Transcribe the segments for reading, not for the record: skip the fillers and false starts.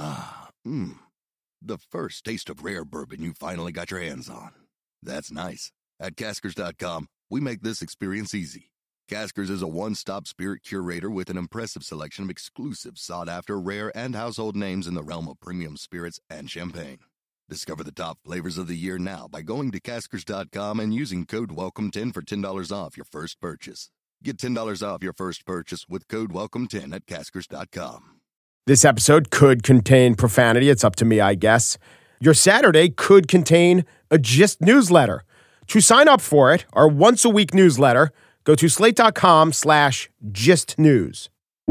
The first taste of rare bourbon you finally got your hands on. That's nice. At Caskers.com, we make this experience easy. Caskers is a one-stop spirit curator with an impressive selection of exclusive, sought-after, rare, and household names in the realm of premium spirits and champagne. Discover the top flavors of the year now by going to Caskers.com and using code WELCOME10 for $10 off your first purchase. Get $10 off your first purchase with code WELCOME10 at Caskers.com. This episode could contain profanity. It's up to me, I guess. Your Saturday could contain a Gist newsletter. To sign up for it, our once-a-week newsletter, go to slate.com/gistnews.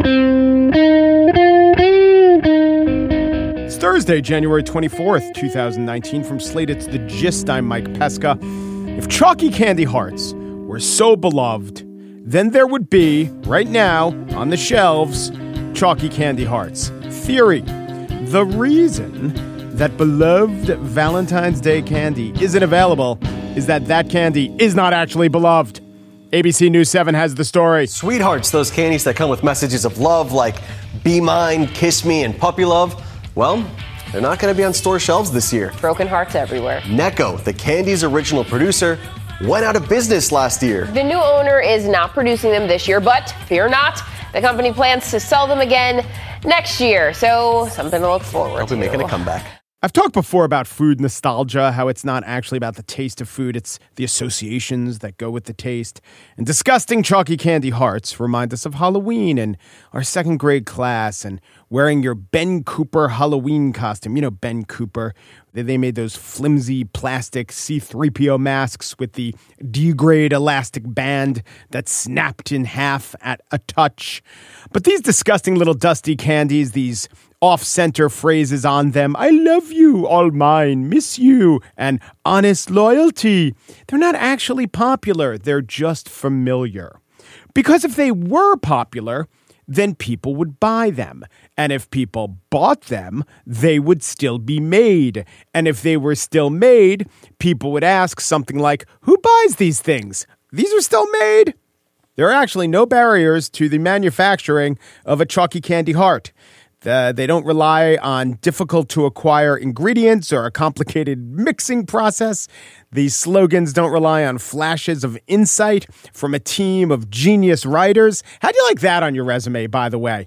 It's Thursday, January 24th, 2019. From Slate, it's The Gist. I'm Mike Pesca. If chalky candy hearts were so beloved, then there would be, right now, on the shelves, chalky candy hearts. Theory: the reason that beloved Valentine's Day candy isn't available is that candy is not actually beloved. ABC News 7 has the story. Sweethearts, those candies that come with messages of love like be mine, kiss me, and puppy love, well, they're not going to be on store shelves this year. Broken hearts everywhere. Necco, the candy's original producer, went out of business last year. The new owner is not producing them this year, but fear not, the company plans to sell them again next year. So something to look forward to. Hope we're making a comeback. I've talked before about food nostalgia, how it's not actually about the taste of food, it's the associations that go with the taste. And disgusting chalky candy hearts remind us of Halloween and our second grade class and wearing your Ben Cooper Halloween costume. You know Ben Cooper. They made those flimsy plastic C-3PO masks with the D-grade elastic band that snapped in half at a touch. But these disgusting little dusty candies, these off-center phrases on them, I love you, all mine, miss you, and honest loyalty, they're not actually popular. They're just familiar. Because if they were popular, then people would buy them. And if people bought them, they would still be made. And if they were still made, people would ask something like, who buys these things? These are still made? There are actually no barriers to the manufacturing of a chalky candy heart. They don't rely on difficult-to-acquire ingredients or a complicated mixing process. These slogans don't rely on flashes of insight from a team of genius writers. How do you like that on your resume, by the way?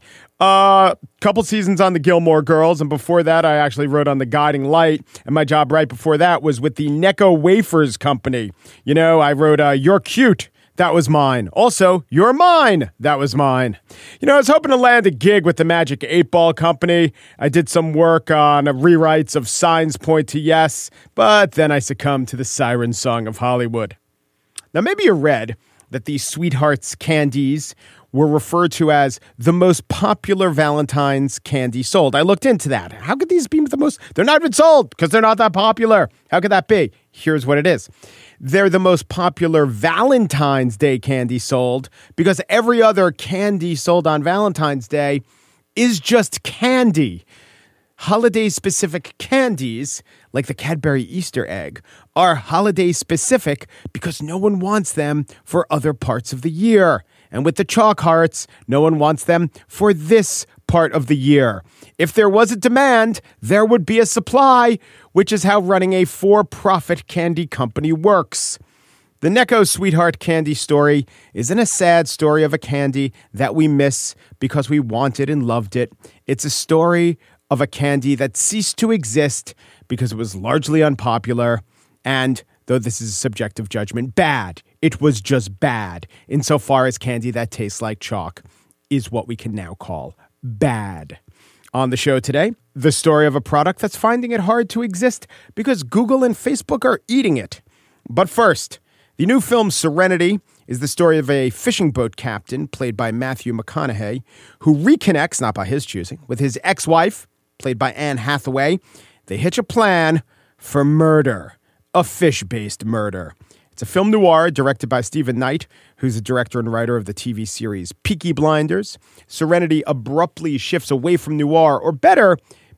Couple seasons on the Gilmore Girls, and before that, I actually wrote on The Guiding Light, and my job right before that was with the Necco Wafers Company. You know, I wrote You're Cute. That was mine. Also, You're Mine. That was mine. You know, I was hoping to land a gig with the Magic 8 Ball Company. I did some work on rewrites of Signs Point to Yes, but then I succumbed to the siren song of Hollywood. Now, maybe you read that these Sweethearts candies were referred to as the most popular Valentine's candy sold. I looked into that. How could these be the most? They're not even sold because they're not that popular. How could that be? Here's what it is. They're the most popular Valentine's Day candy sold because every other candy sold on Valentine's Day is just candy. Holiday-specific candies, like the Cadbury Easter egg, are holiday-specific because no one wants them for other parts of the year. And with the chalk hearts, no one wants them for this part of the year. If there was a demand, there would be a supply, which is how running a for-profit candy company works. The Necco Sweetheart candy story isn't a sad story of a candy that we miss because we wanted and loved it. It's a story of a candy that ceased to exist because it was largely unpopular and, though this is a subjective judgment, bad. It was just bad, insofar as candy that tastes like chalk is what we can now call bad. On the show today, the story of a product that's finding it hard to exist because Google and Facebook are eating it. But first, the new film Serenity is the story of a fishing boat captain, played by Matthew McConaughey, who reconnects, not by his choosing, with his ex-wife, played by Anne Hathaway. They hitch a plan for murder, a fish-based murder. It's a film noir directed by Stephen Knight, who's the director and writer of the TV series Peaky Blinders. Serenity abruptly shifts away from noir, or better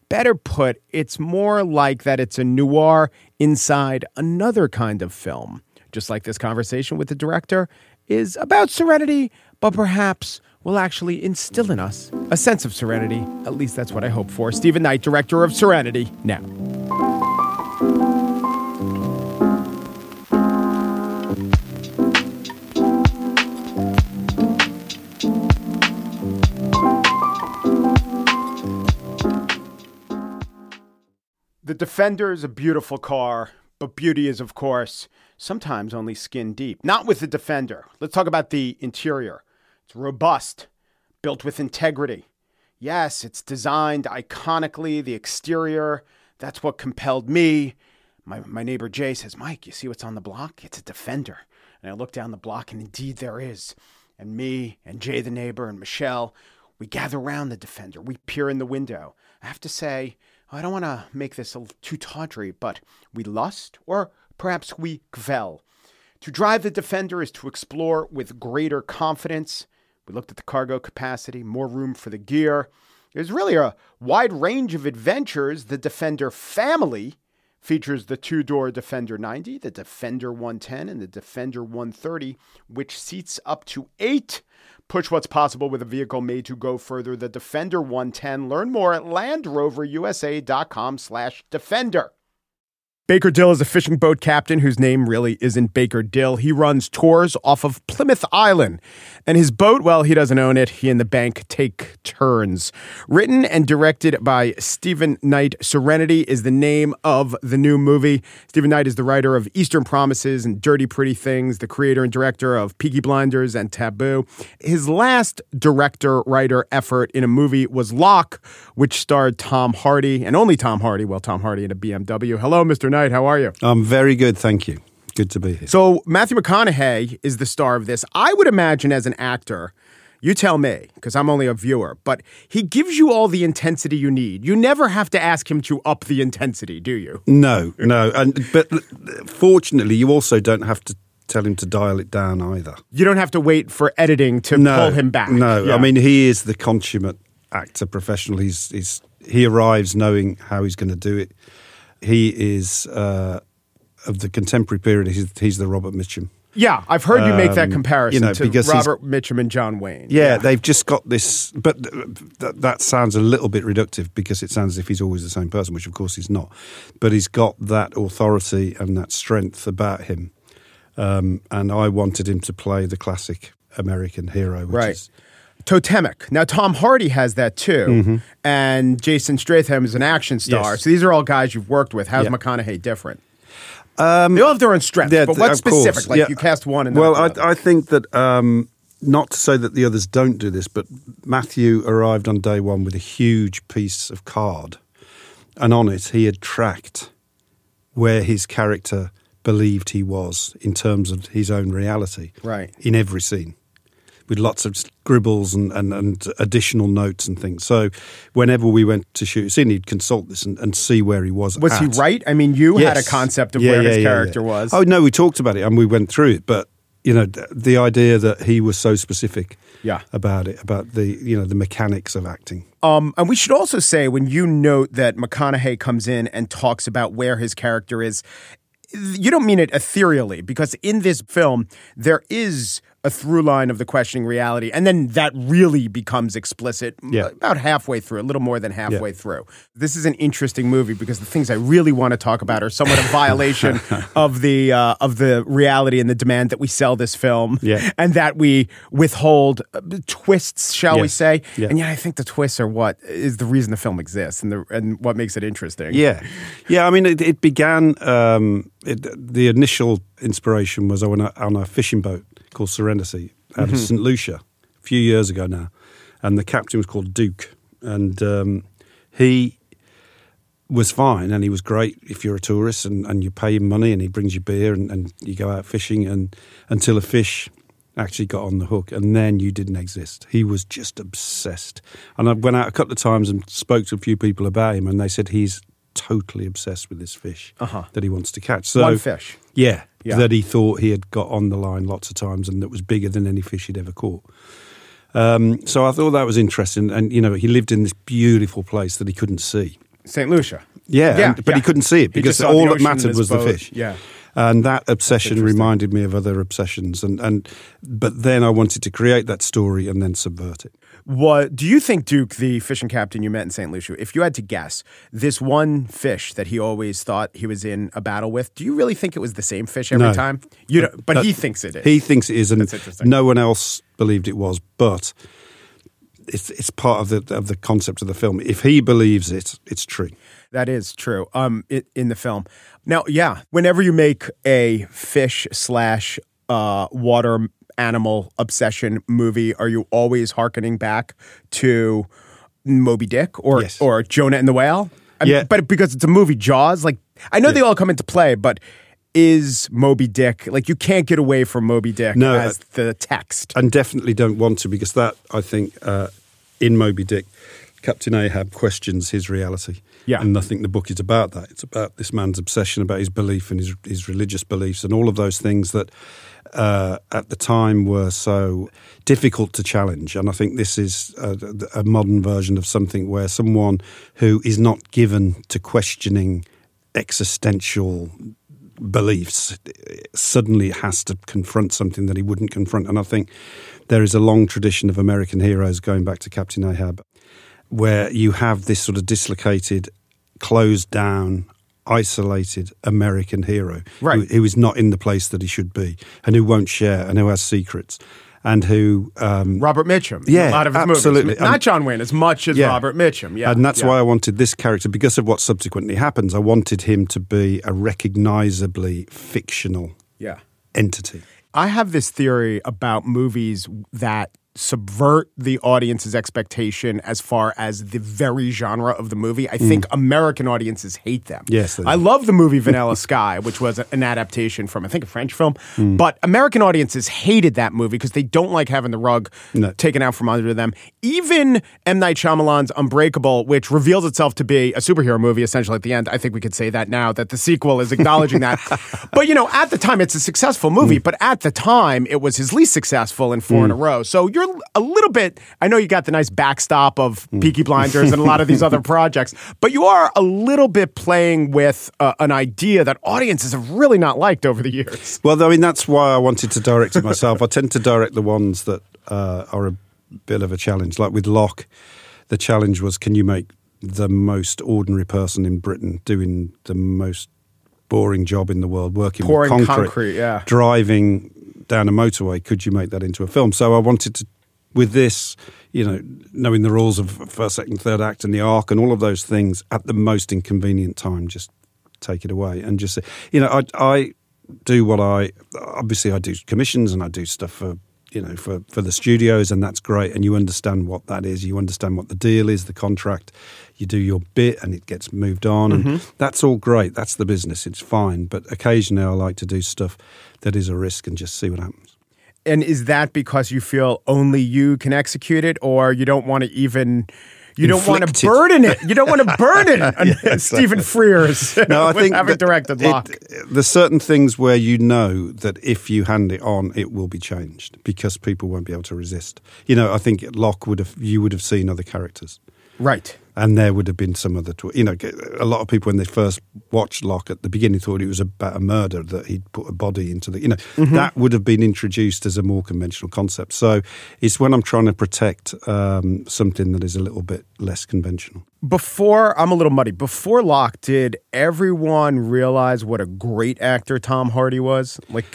put, it's more like that it's a noir inside another kind of film. Just like this conversation with the director is about Serenity, but perhaps will actually instill in us a sense of serenity. At least that's what I hope for. Stephen Knight, director of Serenity, now. The Defender is a beautiful car, but beauty is, of course, sometimes only skin deep. Not with the Defender. Let's talk about the interior. It's robust, built with integrity. Yes, it's designed iconically. The exterior, that's what compelled me. My neighbor Jay says, Mike, you see what's on the block? It's a Defender. And I look down the block, and indeed there is. And me and Jay the neighbor and Michelle, we gather around the Defender. We peer in the window. I have to say, I don't want to make this too tawdry, but we lust, or perhaps we kvel. To drive the Defender is to explore with greater confidence. We looked at the cargo capacity, more room for the gear. There's really a wide range of adventures. The Defender family features the two-door Defender 90, the Defender 110, and the Defender 130, which seats up to 8. Push what's possible with a vehicle made to go further. The Defender 110. Learn more at LandRoverUSA.com/Defender. Baker Dill is a fishing boat captain whose name really isn't Baker Dill. He runs tours off of Plymouth Island. And his boat, well, he doesn't own it. He and the bank take turns. Written and directed by Stephen Knight, Serenity is the name of the new movie. Stephen Knight is the writer of Eastern Promises and Dirty Pretty Things, the creator and director of Peaky Blinders and Taboo. His last director-writer effort in a movie was Locke, which starred Tom Hardy, and only Tom Hardy. Well, Tom Hardy in a BMW. Hello, Mr. Knight. How are you? I'm very good, thank you. Good to be here. So Matthew McConaughey is the star of this. I would imagine as an actor, you tell me, because I'm only a viewer, but he gives you all the intensity you need. You never have to ask him to up the intensity, do you? No. But fortunately, you also don't have to tell him to dial it down either. You don't have to wait for editing to pull him back. No, yeah. I mean, he is the consummate actor professional. He arrives knowing how he's going to do it. He is, of the contemporary period, he's the Robert Mitchum. Yeah, I've heard you make that comparison to because Robert Mitchum and John Wayne. Yeah, they've just got this, but that sounds a little bit reductive because it sounds as if he's always the same person, which of course he's not. But he's got that authority and that strength about him. And I wanted him to play the classic American hero, which is... Totemic. Now, Tom Hardy has that too, and Jason Statham is an action star. Yes. So these are all guys you've worked with. How's McConaughey different? They all have their own strengths, yeah, but what's specific? course. Like you cast one and well, not the other. I think that not to say that the others don't do this, but Matthew arrived on day one with a huge piece of card, and on it he had tracked where his character believed he was in terms of his own reality, in every scene, with lots of scribbles and additional notes and things. So whenever we went to shoot a scene, he'd consult this and see where he was Was at. he right? I mean, you had a concept of where his character was. Oh, no, we talked about it and we went through it. But, you know, the idea that he was so specific about it, about the mechanics of acting. And we should also say, when you note that McConaughey comes in and talks about where his character is, you don't mean it ethereally, because in this film, there is a through line of the questioning reality, and then that really becomes explicit about halfway through, a little more than halfway through. This is an interesting movie because the things I really want to talk about are somewhat a violation of the reality and the demand that we sell this film, and that we withhold twists, shall we say? Yeah. And yet, I think the twists are what is the reason the film exists and what makes it interesting. Yeah. I mean, it began. The initial inspiration was on a fishing boat called Serenity out of St. Lucia a few years ago now. And the captain was called Duke. And he was fine and he was great if you're a tourist and you pay him money and he brings you beer and you go out fishing and until a fish actually got on the hook and then you didn't exist. He was just obsessed. And I went out a couple of times and spoke to a few people about him and they said he's totally obsessed with this fish that he wants to catch. So, one fish. Yeah, that he thought he had got on the line lots of times and that was bigger than any fish he'd ever caught. So I thought that was interesting. And, you know, he lived in this beautiful place that he couldn't see. St. Lucia. But he couldn't see it because all that mattered was the fish. Yeah. And that obsession reminded me of other obsessions. But then I wanted to create that story and then subvert it. What do you think, Duke, the fishing captain you met in St. Lucia, if you had to guess, this one fish that he always thought he was in a battle with, do you really think it was the same fish every time? You don't, but he thinks it is. He thinks it is, and That's interesting. no one else believed it was. But it's part of the concept of the film. If he believes it, it's true. That is true. In the film. Now, yeah, whenever you make a fish / water animal obsession movie, are you always hearkening back to Moby Dick or Jonah and the Whale? I mean, but because it's a movie, Jaws, like I know they all come into play, but is Moby Dick, like you can't get away from Moby Dick as the text. And definitely don't want to, because that, I think, in Moby Dick, Captain Ahab questions his reality. Yeah. And I think the book is about that. It's about this man's obsession, about his belief and his religious beliefs and all of those things that at the time were so difficult to challenge. And I think this is a modern version of something where someone who is not given to questioning existential beliefs suddenly has to confront something that he wouldn't confront. And I think there is a long tradition of American heroes going back to Captain Ahab, where you have this sort of dislocated, closed down, isolated American hero who is not in the place that he should be and who won't share and who has secrets and who... Robert Mitchum. Yeah, a lot of his absolutely. movies. Not John Wayne as much as Robert Mitchum. Yeah, and that's why I wanted this character, because of what subsequently happens, I wanted him to be a recognizably fictional entity. I have this theory about movies that subvert the audience's expectation as far as the very genre of the movie. I think American audiences hate them. Yes, I love the movie Vanilla Sky, which was an adaptation from, I think, a French film. But American audiences hated that movie because they don't like having the rug taken out from under them. Even M. Night Shyamalan's Unbreakable, which reveals itself to be a superhero movie, essentially at the end. I think we could say that now, that the sequel is acknowledging that. But, you know, at the time, it's a successful movie. But at the time, it was his least successful in 4 in a row. So you're a little bit, I know you got the nice backstop of Peaky Blinders and a lot of these other projects, but you are a little bit playing with an idea that audiences have really not liked over the years. Well, I mean, that's why I wanted to direct it myself. I tend to direct the ones that are a bit of a challenge. Like with Locke, the challenge was, can you make the most ordinary person in Britain doing the most boring job in the world, working with concrete, driving down a motorway, could you make that into a film? So I wanted to, with this, you know, knowing the rules of first, second, third act and the arc and all of those things, at the most inconvenient time, just take it away and just say, you know, I do what I do commissions and I do stuff for, you know, for the studios, and that's great. And you understand what that is. You understand what the deal is, the contract. You do your bit and it gets moved on. And that's all great. That's the business. It's fine. But occasionally I like to do stuff that is a risk and just see what happens. And is that because you feel only you can execute it, or you don't want to even... You don't want to burden it. You don't want to burden it. Stephen Frears. No, I think having directed Locke. There's certain things where you know that if you hand it on, it will be changed because people won't be able to resist. You know, I think Locke you would have seen other characters, right? And there would have been some other, you know, a lot of people when they first watched Locke at the beginning thought it was about a murder, that he'd put a body into the, you know, that would have been introduced as a more conventional concept. So it's when I'm trying to protect something that is a little bit less conventional. I'm a little muddy. Before Locke, did everyone realize what a great actor Tom Hardy was? Like,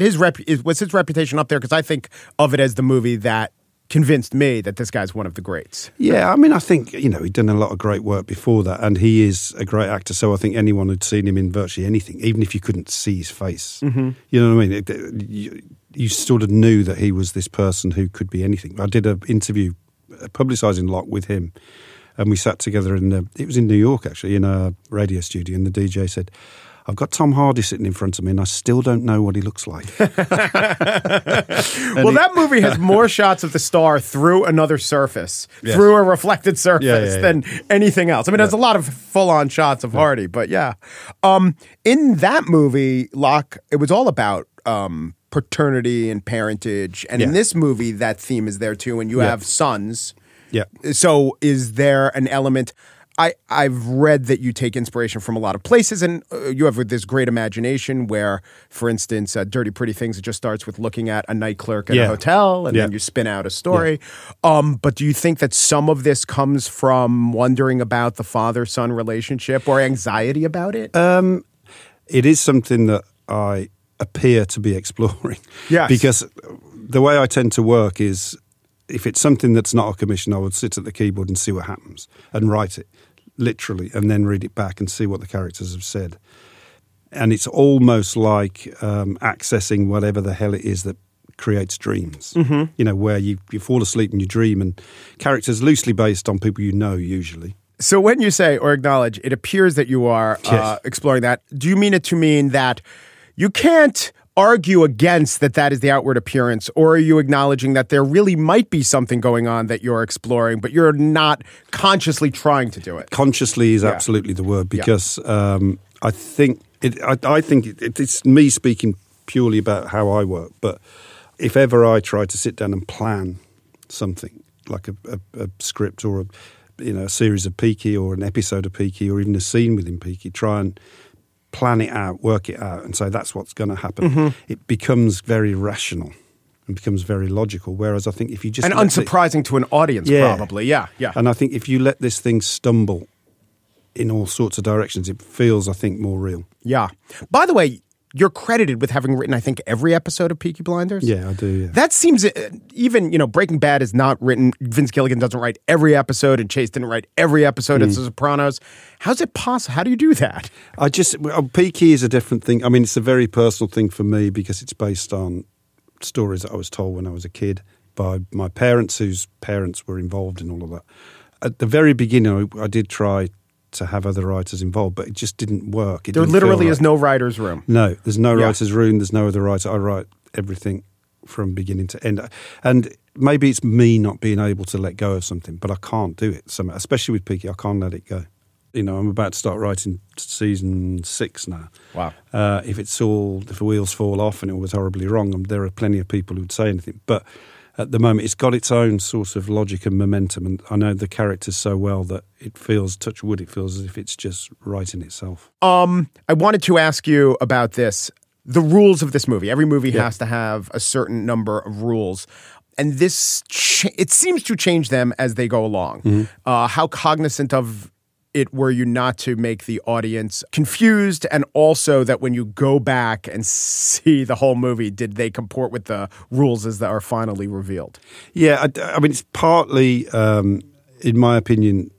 was his reputation up there? Because I think of it as the movie that convinced me that this guy's one of the greats. Yeah, I mean, I think, you know, he'd done a lot of great work before that, and he is a great actor, so I think anyone who'd seen him in virtually anything, even if you couldn't see his face, you know what I mean? You sort of knew that he was this person who could be anything. I did an interview publicising Locke with him, and we sat together it was in New York, actually, in a radio studio, and the DJ said, I've got Tom Hardy sitting in front of me and I still don't know what he looks like. That movie has more shots of the star through another surface, through a reflected surface than anything else. I mean, there's a lot of full-on shots of Hardy, but in that movie, Locke, it was all about paternity and parentage. And in this movie, that theme is there too, and you have sons. Yeah. So is there an element... I've read that you take inspiration from a lot of places, and you have this great imagination where, for instance, Dirty Pretty Things, it just starts with looking at a night clerk at a hotel, and then you spin out a story. Yeah. But do you think that some of this comes from wondering about the father-son relationship or anxiety about it? It is something that I appear to be exploring. Yes. Because the way I tend to work is, if it's something that's not a commission, I would sit at the keyboard and see what happens and write it, literally, and then read it back and see what the characters have said. And it's almost like accessing whatever the hell it is that creates dreams, where you fall asleep and you dream, and characters loosely based on people you know, usually. So when you say or acknowledge, it appears that you are exploring that. Do you mean it to mean that you can't argue against that is the outward appearance, or are you acknowledging that there really might be something going on that you're exploring, but you're not consciously trying to do it? Consciously is absolutely the word, because I think it's me speaking purely about how I work. But if ever I try to sit down and plan something like a script or a series of Peaky or an episode of Peaky or even a scene within Peaky, try and plan it out, work it out, and say that's what's going to happen. It becomes very rational and becomes very logical. Whereas I think if you just and unsurprising to an audience, probably, yeah. And I think if you let this thing stumble in all sorts of directions, it feels, I think, more real. Yeah. By the way, you're credited with having written, I think, every episode of Peaky Blinders. Yeah, I do, yeah. That seems, even, Breaking Bad is not written. Vince Gilligan doesn't write every episode, and Chase didn't write every episode of The Sopranos. How's it possible? How do you do that? Peaky is a different thing. I mean, it's a very personal thing for me because it's based on stories that I was told when I was a kid by my parents, whose parents were involved in all of that. At the very beginning, I did try to have other writers involved, but it just didn't work. There literally is no writer's room. No, there's no writer's room. There's no other writer. I write everything from beginning to end. And maybe it's me not being able to let go of something, but I can't do it. Especially with Peaky, I can't let it go. I'm about to start writing season 6 now. Wow. If the wheels fall off and it was horribly wrong, there are plenty of people who would say anything. But at the moment, it's got its own sort of logic and momentum, and I know the characters so well that it feels, touch wood, it feels as if it's just writing itself. I wanted to ask you about this. The rules of this movie. Every movie has to have a certain number of rules. And this, it seems to change them as they go along. How cognizant of it were you not to make the audience confused, and also that when you go back and see the whole movie, did they comport with the rules as that are finally revealed? Yeah, I mean, it's partly, in my opinion,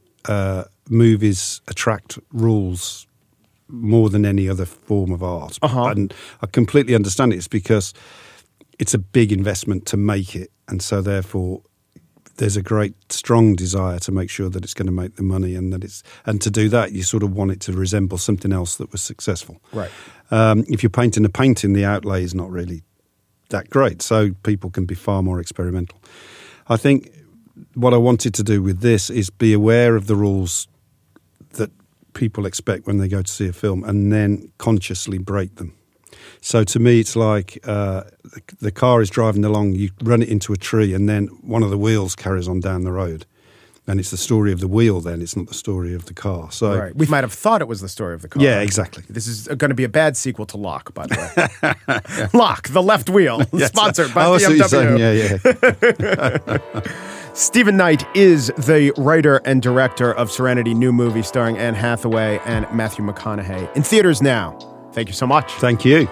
movies attract rules more than any other form of art. And I completely understand it. It's because it's a big investment to make it, and so therefore there's a great, strong desire to make sure that it's going to make the money, and to do that, you sort of want it to resemble something else that was successful. Right. If you're painting a painting, the outlay is not really that great, so people can be far more experimental. I think what I wanted to do with this is be aware of the rules that people expect when they go to see a film, and then consciously break them. So to me, it's like the car is driving along, you run it into a tree, and then one of the wheels carries on down the road. And it's the story of the wheel then, it's not the story of the car. So right. We might have thought it was the story of the car. Yeah, exactly. This is going to be a bad sequel to Locke, by the way. Locke, the left wheel, sponsored by BMW. Yeah. Stephen Knight is the writer and director of Serenity, new movie starring Anne Hathaway and Matthew McConaughey. In theaters now. Thank you so much. Thank you.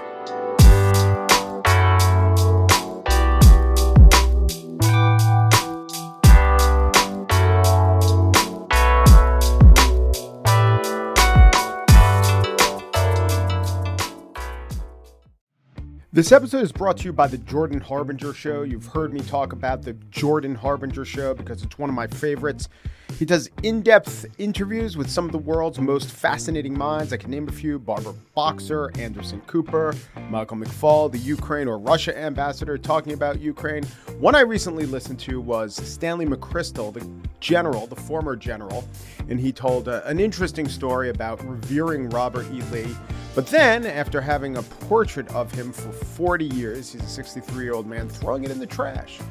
This episode is brought to you by the Jordan Harbinger Show. You've heard me talk about the Jordan Harbinger Show because it's one of my favorites. He does in-depth interviews with some of the world's most fascinating minds. I can name a few: Barbara Boxer, Anderson Cooper, Michael McFaul, the Ukraine or Russia ambassador talking about Ukraine. One I recently listened to was Stanley McChrystal, the former general, and he told an interesting story about revering Robert E. Lee. But then, after having a portrait of him for 40 years, he's a 63-year-old man, throwing it in the trash.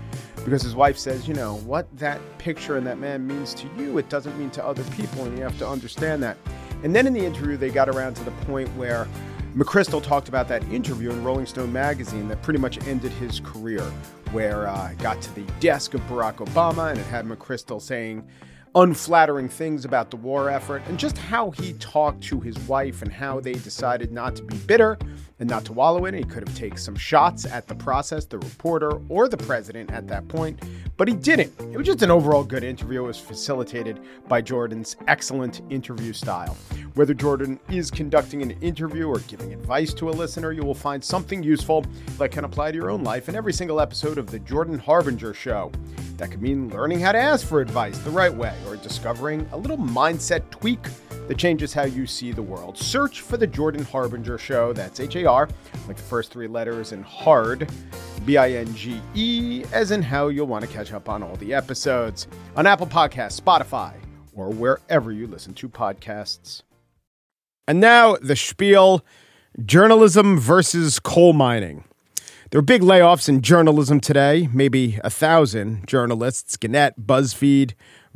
because his wife says, what that picture and that man means to you, it doesn't mean to other people, and you have to understand that. And then in the interview, they got around to the point where McChrystal talked about that interview in Rolling Stone magazine that pretty much ended his career, where it got to the desk of Barack Obama and it had McChrystal saying unflattering things about the war effort and just how he talked to his wife and how they decided not to be bitter and not to wallow in it. He could have taken some shots at the process, the reporter, or the president at that point, but he didn't. It was just an overall good interview. It was facilitated by Jordan's excellent interview style. Whether Jordan is conducting an interview or giving advice to a listener, you will find something useful that can apply to your own life in every single episode of The Jordan Harbinger Show. That could mean learning how to ask for advice the right way or discovering a little mindset tweak that changes how you see the world. Search for The Jordan Harbinger Show. That's H-A-R, like the first three letters, and hard, B-I-N-G-E, as in how you'll want to catch up on all the episodes on Apple Podcasts, Spotify, or wherever you listen to podcasts. And now the spiel, journalism versus coal mining. There are big layoffs in journalism today, maybe 1,000 journalists, Gannett, BuzzFeed,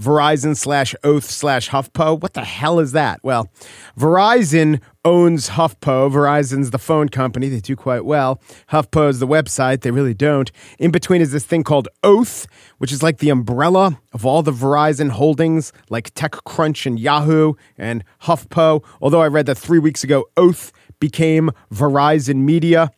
Verizon/Oath/HuffPo. What the hell is that? Well, Verizon owns HuffPo. Verizon's the phone company. They do quite well. HuffPo's the website. They really don't. In between is this thing called Oath, which is like the umbrella of all the Verizon holdings, like TechCrunch and Yahoo and HuffPo. Although I read that 3 weeks ago, Oath became Verizon Media.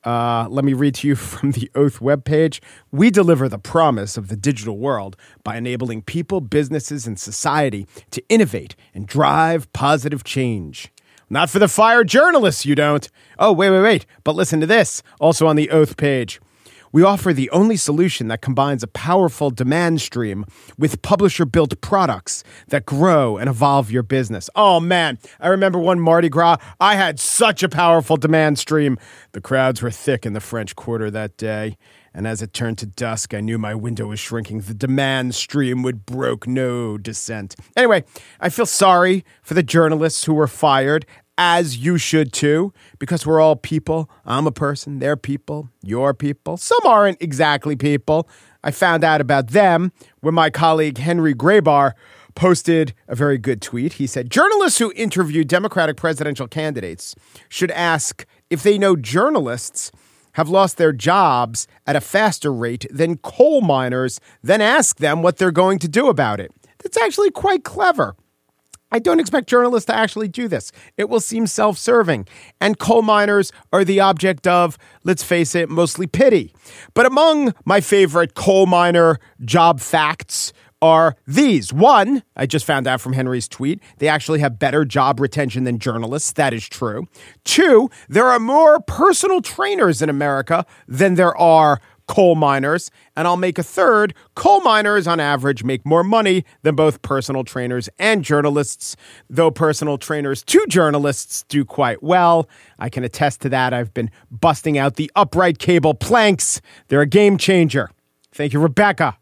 Let me read to you from the Oath webpage. We deliver the promise of the digital world by enabling people, businesses, and society to innovate and drive positive change. Not for the fired journalists, you don't. Oh, wait. But listen to this, also on the Oath page. We offer the only solution that combines a powerful demand stream with publisher-built products that grow and evolve your business. Oh, man, I remember one Mardi Gras. I had such a powerful demand stream. The crowds were thick in the French Quarter that day. And as it turned to dusk, I knew my window was shrinking. The demand stream would brook no descent. Anyway, I feel sorry for the journalists who were fired, as you should too, because we're all people. I'm a person, they're people, you're people. Some aren't exactly people. I found out about them when my colleague Henry Graybar posted a very good tweet. He said, journalists who interview Democratic presidential candidates should ask if they know journalists have lost their jobs at a faster rate than coal miners, then ask them what they're going to do about it. That's actually quite clever. I don't expect journalists to actually do this. It will seem self-serving. And coal miners are the object of, let's face it, mostly pity. But among my favorite coal miner job facts are these. One, I just found out from Henry's tweet, they actually have better job retention than journalists. That is true. Two, there are more personal trainers in America than there are coal miners. And I'll make a third. Coal miners, on average, make more money than both personal trainers and journalists, though personal trainers to journalists do quite well. I can attest to that. I've been busting out the upright cable planks. They're a game changer. Thank you, Rebecca.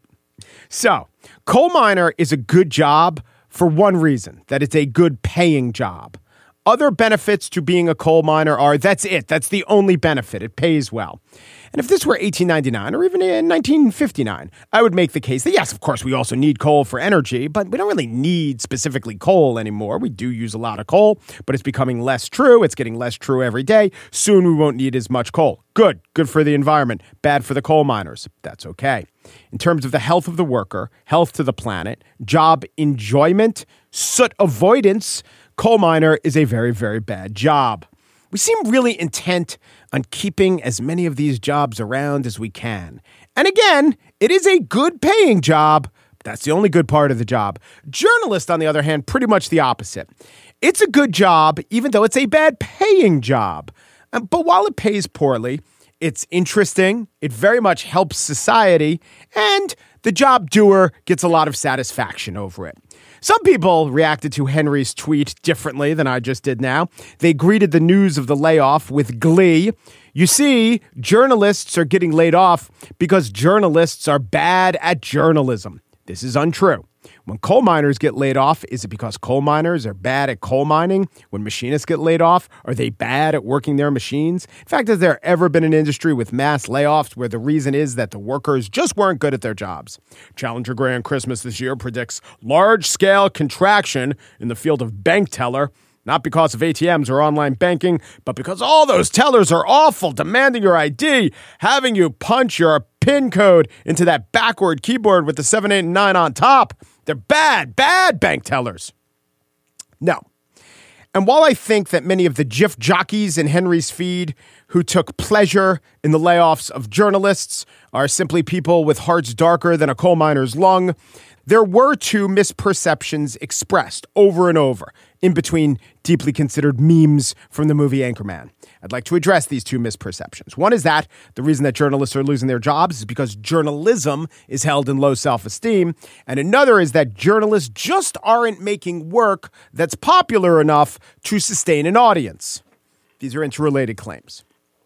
So, coal miner is a good job for one reason, that it's a good paying job. Other benefits to being a coal miner are, that's it. That's the only benefit. It pays well. And if this were 1899 or even in 1959, I would make the case that, yes, of course, we also need coal for energy, but we don't really need specifically coal anymore. We do use a lot of coal, but it's becoming less true. It's getting less true every day. Soon we won't need as much coal. Good for the environment. Bad for the coal miners. That's okay. In terms of the health of the worker, health to the planet, job enjoyment, soot avoidance, coal miner is a very, very bad job. We seem really intent on keeping as many of these jobs around as we can. And again, it is a good paying job. That's the only good part of the job. Journalist, on the other hand, pretty much the opposite. It's a good job, even though it's a bad paying job. But while it pays poorly, it's interesting, it very much helps society, and the job doer gets a lot of satisfaction over it. Some people reacted to Henry's tweet differently than I just did now. They greeted the news of the layoff with glee. You see, journalists are getting laid off because journalists are bad at journalism. This is untrue. When coal miners get laid off, is it because coal miners are bad at coal mining? When machinists get laid off, are they bad at working their machines? In fact, has there ever been an industry with mass layoffs where the reason is that the workers just weren't good at their jobs? Challenger Grand Christmas this year predicts large-scale contraction in the field of bank teller, not because of ATMs or online banking, but because all those tellers are awful, demanding your ID, having you punch your PIN code into that backward keyboard with the 7, 8, and 9 on top. They're bad bank tellers. No. And while I think that many of the GIF jockeys in Henry's feed who took pleasure in the layoffs of journalists are simply people with hearts darker than a coal miner's lung, there were two misperceptions expressed over and over in between deeply considered memes from the movie Anchorman. I'd like to address these two misperceptions. One is that the reason that journalists are losing their jobs is because journalism is held in low self-esteem. And another is that journalists just aren't making work that's popular enough to sustain an audience. These are interrelated claims.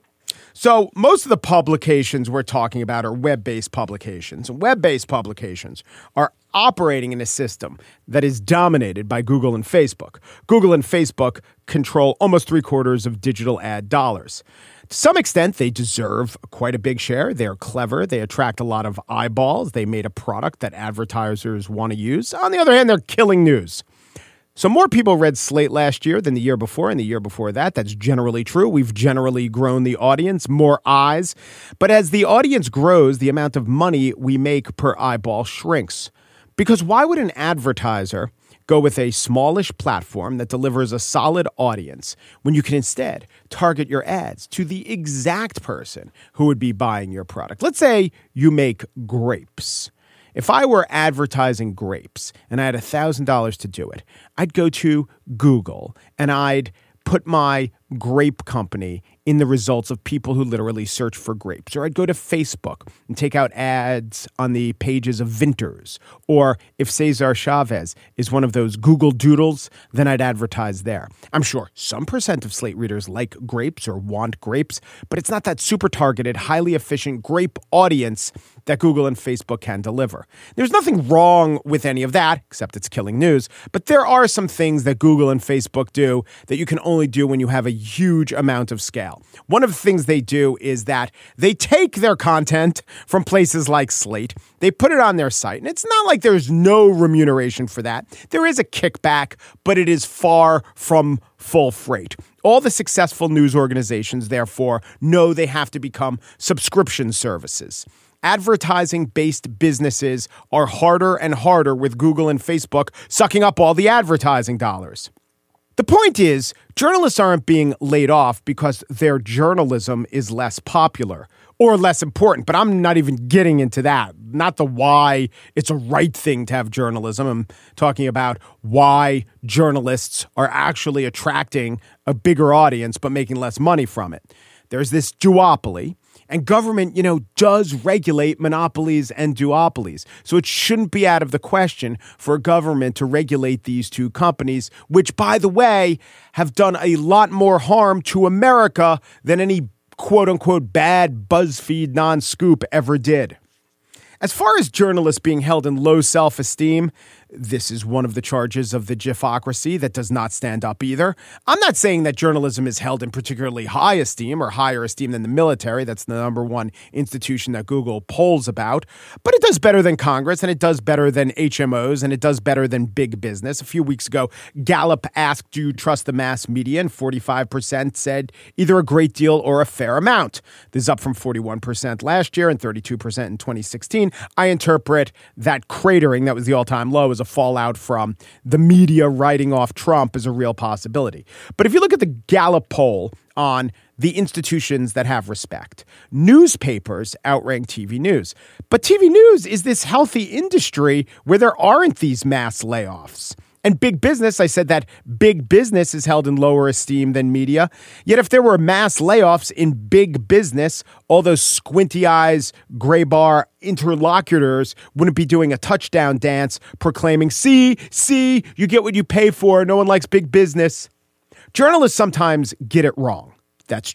So most of the publications we're talking about are web-based publications. And web-based publications are operating in a system that is dominated by Google and Facebook. Google and Facebook control almost 3/4 of digital ad dollars. To some extent, they deserve quite a big share. They're clever. They attract a lot of eyeballs. They made a product that advertisers want to use. On the other hand, they're killing news. So more people read Slate last year than the year before, and the year before that. That's generally true. We've generally grown the audience, more eyes. But as the audience grows, the amount of money we make per eyeball shrinks. Because why would an advertiser go with a smallish platform that delivers a solid audience when you can instead target your ads to the exact person who would be buying your product? Let's say you make grapes. If I were advertising grapes and I had $1,000 to do it, I'd go to Google and I'd put my grape company in the results of people who literally search for grapes. Or I'd go to Facebook and take out ads on the pages of Vinters. Or if Cesar Chavez is one of those Google Doodles, then I'd advertise there. I'm sure some percent of Slate readers like grapes or want grapes, but it's not that super targeted, highly efficient grape audience that Google and Facebook can deliver. There's nothing wrong with any of that, except it's killing news. But there are some things that Google and Facebook do that you can only do when you have a huge amount of scale. One of the things they do is that they take their content from places like Slate, they put it on their site, and it's not like there's no remuneration for that. There is a kickback, but it is far from full freight. All the successful news organizations, therefore, know they have to become subscription services. Advertising-based businesses are harder and harder with Google and Facebook sucking up all the advertising dollars. The point is, journalists aren't being laid off because their journalism is less popular or less important, but I'm not even getting into that. Not the why it's a right thing to have journalism. I'm talking about why journalists are actually attracting a bigger audience but making less money from it. There's this duopoly. And government, does regulate monopolies and duopolies. So it shouldn't be out of the question for a government to regulate these two companies, which, by the way, have done a lot more harm to America than any quote-unquote bad BuzzFeed non-scoop ever did. As far as journalists being held in low self-esteem, this is one of the charges of the GIFocracy that does not stand up either. I'm not saying that journalism is held in particularly high esteem or higher esteem than the military. That's the number one institution that Google polls about. But it does better than Congress, and it does better than HMOs, and it does better than big business. A few weeks ago, Gallup asked, do you trust the mass media? And 45% said either a great deal or a fair amount. This is up from 41% last year and 32% in 2016. I interpret that cratering, that was the all-time low, as a fallout from the media writing off Trump as a real possibility. But if you look at the Gallup poll on the institutions that have respect, newspapers outrank TV news. But TV news is this healthy industry where there aren't these mass layoffs. And big business, I said that big business is held in lower esteem than media. Yet if there were mass layoffs in big business, all those squinty eyes, gray bar interlocutors wouldn't be doing a touchdown dance proclaiming, see, you get what you pay for. No one likes big business. Journalists sometimes get it wrong. That's true.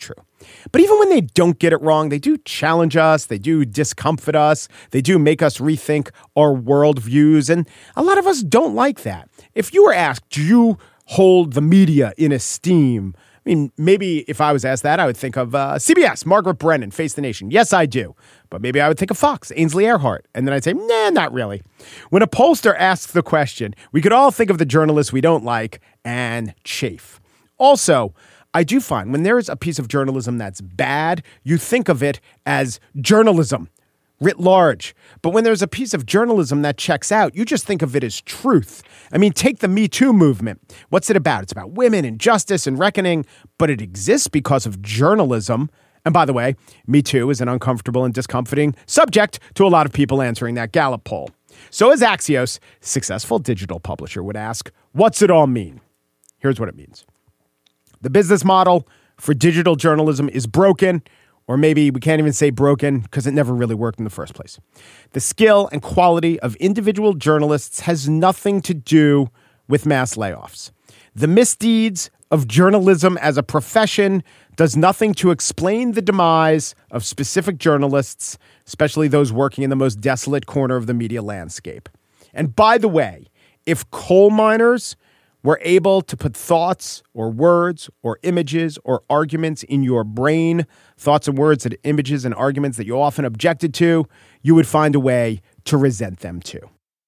But even when they don't get it wrong, they do challenge us, they do discomfort us, they do make us rethink our worldviews, and a lot of us don't like that. If you were asked, do you hold the media in esteem? I mean, maybe if I was asked that, I would think of CBS, Margaret Brennan, Face the Nation. Yes, I do. But maybe I would think of Fox, Ainsley Earhart. And then I'd say, nah, not really. When a pollster asks the question, we could all think of the journalists we don't like and chafe. Also, I do find when there is a piece of journalism that's bad, you think of it as journalism writ large. But when there's a piece of journalism that checks out, you just think of it as truth. I mean, take the Me Too movement. What's it about? It's about women and justice and reckoning, but it exists because of journalism. And by the way, Me Too is an uncomfortable and discomforting subject to a lot of people answering that Gallup poll. So as Axios, successful digital publisher, would ask, what's it all mean? Here's what it means. The business model for digital journalism is broken, or maybe we can't even say broken because it never really worked in the first place. The skill and quality of individual journalists has nothing to do with mass layoffs. The misdeeds of journalism as a profession does nothing to explain the demise of specific journalists, especially those working in the most desolate corner of the media landscape. And by the way, if coal miners were able to put thoughts or words or images or arguments in your brain, thoughts and words and images and arguments that you often objected to, you would find a way to resent them too.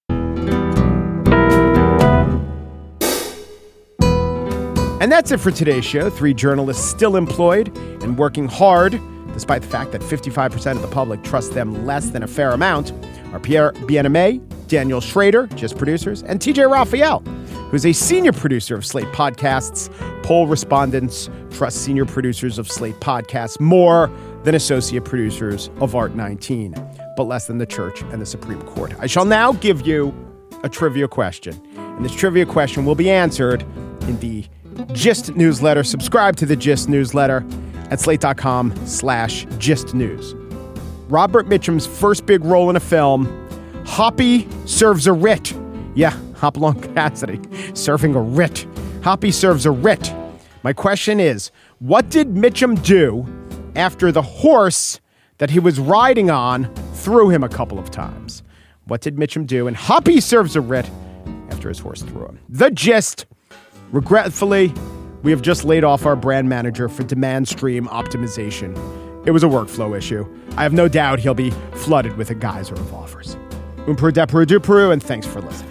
And that's it for today's show. 3 journalists still employed and working hard, despite the fact that 55% of the public trust them less than a fair amount, are Pierre Bien-Aimé, Daniel Schrader, just producers, and TJ Raphael, who's a senior producer of Slate Podcasts. Poll respondents trust senior producers of Slate Podcasts more than associate producers of Art 19, but less than the Church and the Supreme Court. I shall now give you a trivia question, and this trivia question will be answered in the Gist newsletter. Subscribe to the Gist newsletter at slate.com/Gist News. Robert Mitchum's first big role in a film, Hoppy serves a writ. Yeah, Hopalong Cassidy serving a writ. Hoppy serves a writ. My question is, what did Mitchum do after the horse that he was riding on threw him a couple of times? What did Mitchum do? And Hoppy serves a writ after his horse threw him. The Gist. Regretfully, we have just laid off our brand manager for demand stream optimization. It was a workflow issue. I have no doubt he'll be flooded with a geyser of offers. Umperu, Deperu, Duperu, and thanks for listening.